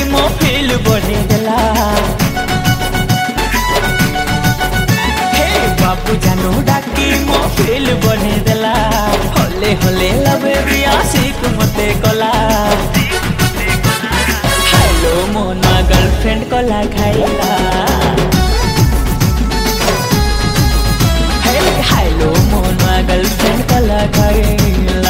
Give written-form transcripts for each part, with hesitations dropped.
मो फील बढ़े देला। हे बाबू जानू डाकी मो फील बढ़े देला। होले होले लवे बिया सीख मते कला। हेलो मोना गर्लफ्रेंड कला खाइला। हे हेलो मोना गर्लफ्रेंड कला खाइला।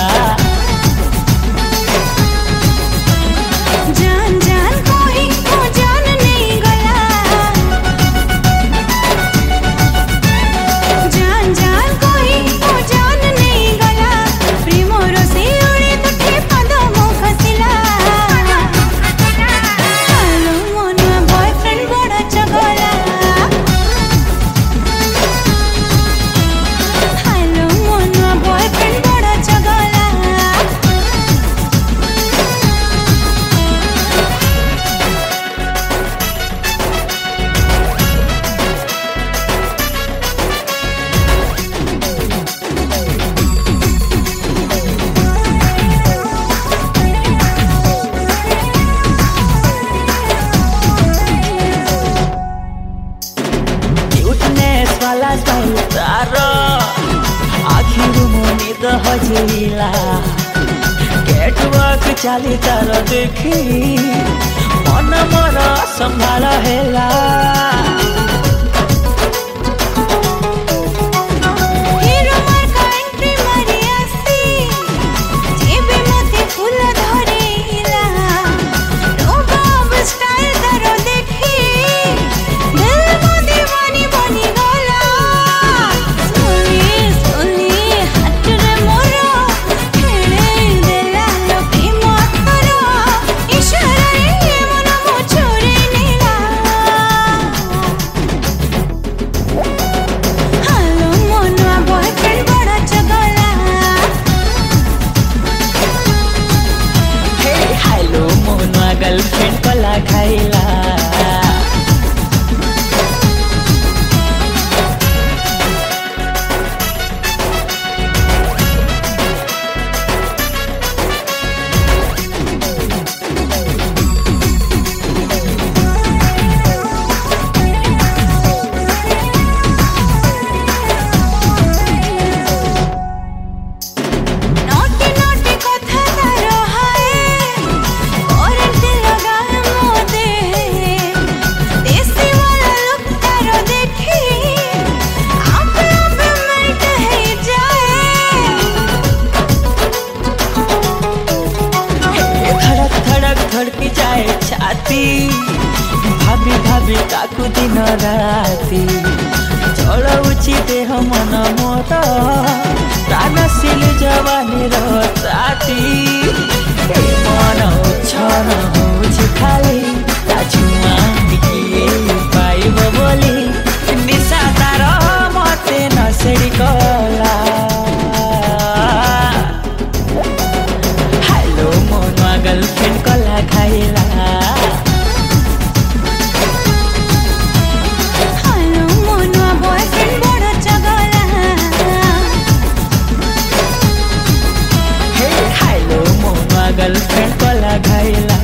आखिर मोनी तो हजिला केटवर्क चाली तार देखी मन मोर संभाल हेला। गर्लफ्रेंड कला खाइला। धड़की जाए छाती भाभी भाभी काकू दिन राती चलौची देह मन मोर प्राणशील जवानी राती मन उछन होछि खाली छुआ टिकिए पाइब बोली निशा तार मते नसेड़ी कला। हेलो मोना गर्लफ्रेंड कला खाइला। हेलो मोना बॉयफ्रेंड बड़ा चगला। हे हेलो मोना गर्लफ्रेंड कला खाइला।